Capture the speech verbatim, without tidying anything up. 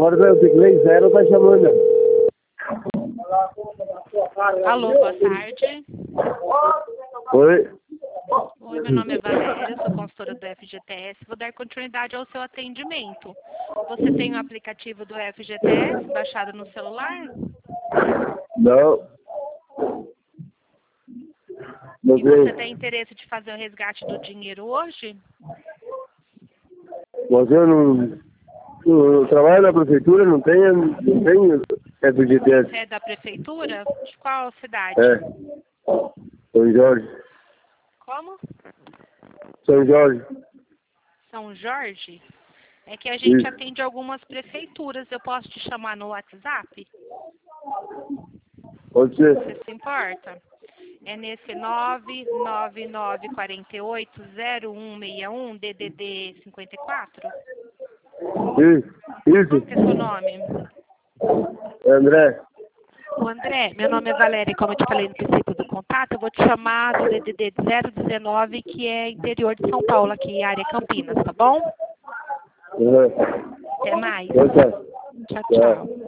agora o Piclay Zero tá chamando. Alô, boa tarde. Oi. Oi, meu nome é Valéria, sou consultora do F G T S. Vou dar continuidade ao seu atendimento. Você tem o aplicativo do F G T S baixado no celular? Não. Não E você sei. tem interesse de fazer o resgate do dinheiro hoje? Mas eu não... Eu trabalho na prefeitura, não tenho, não tenho F G T S. Você é da prefeitura? De qual cidade? É. São Jorge. Como? São Jorge. São Jorge? É que a gente Isso. atende algumas prefeituras. Eu posso te chamar no WhatsApp? Pode ser. Você se importa? É nesse nove nove nove quatro oito zero um seis um D D D cinquenta e quatro? Isso. Isso. Qual que é seu nome? André. O André, meu nome é Valéria, como eu te falei no princípio do contato, eu vou te chamar do D D D zero dezenove, que é interior de São Paulo, aqui, área Campinas, tá bom? Uhum. Até mais. Então tá. Tchau, Tchau. tchau.